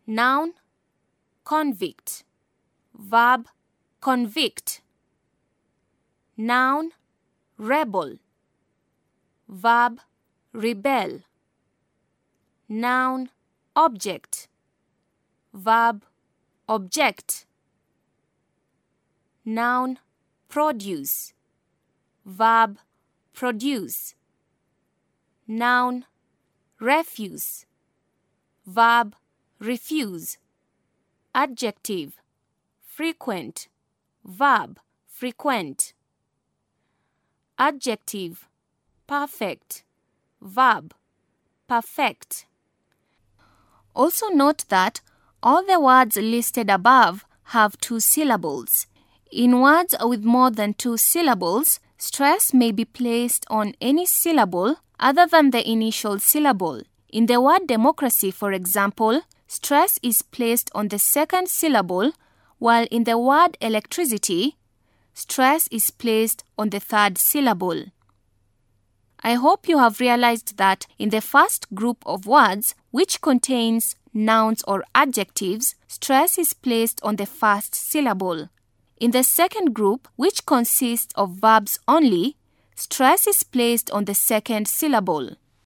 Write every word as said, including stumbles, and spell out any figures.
Noun, convict. Verb, convict. Noun, rebel. Verb, rebel. Noun, object. Verb, object. Noun, produce. Verb, produce. Noun, refuse. Verb, refuse. Adjective, frequent. Verb, frequent. Adjective, perfect. Verb, perfect. Also note that all the words listed above have two syllables. In words with more than two syllables, stress may be placed on any syllable other than the initial syllable. In the word democracy, for example, stress is placed on the second syllable, while in the word electricity, stress is placed on the third syllable. I hope you have realized that in the first group of words, which contains nouns or adjectives, stress is placed on the first syllable. In the second group, which consists of verbs only, stress is placed on the second syllable.